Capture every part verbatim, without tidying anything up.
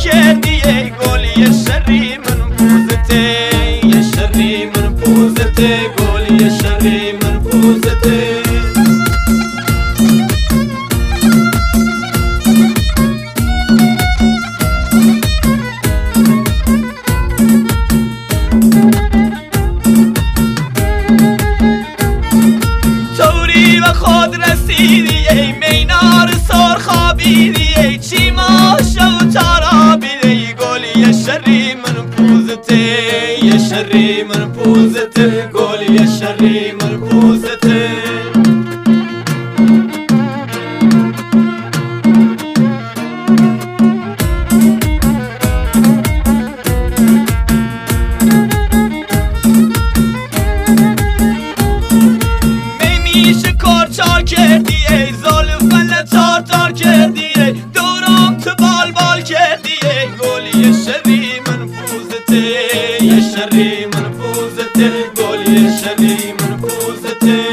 کردی ای گل یه شری من پوزته یه شری من پوزته گل یه شری من پوزته توری و خود رسیدی ای مینار سر خوابیدی ای چی ماشا و تارابیدی ای گل یه شری من پوزته یه شری من پوزته گل یه شری من پوزته چار کردی ای زلفن تار تار کردی ای دورم تو بال بال کردی ای گل یه شری من پوزته یه شری من پوزته گل یه شری من پوزته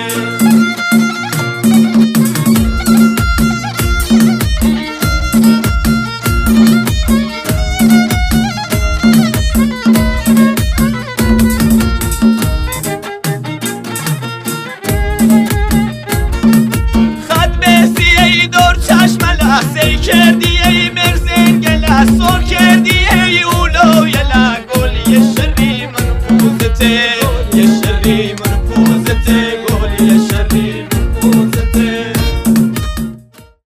سی کردی ای مرزین گله سر کردی ای اولو یلا گل یه شری من پوزته یه شری من پوزته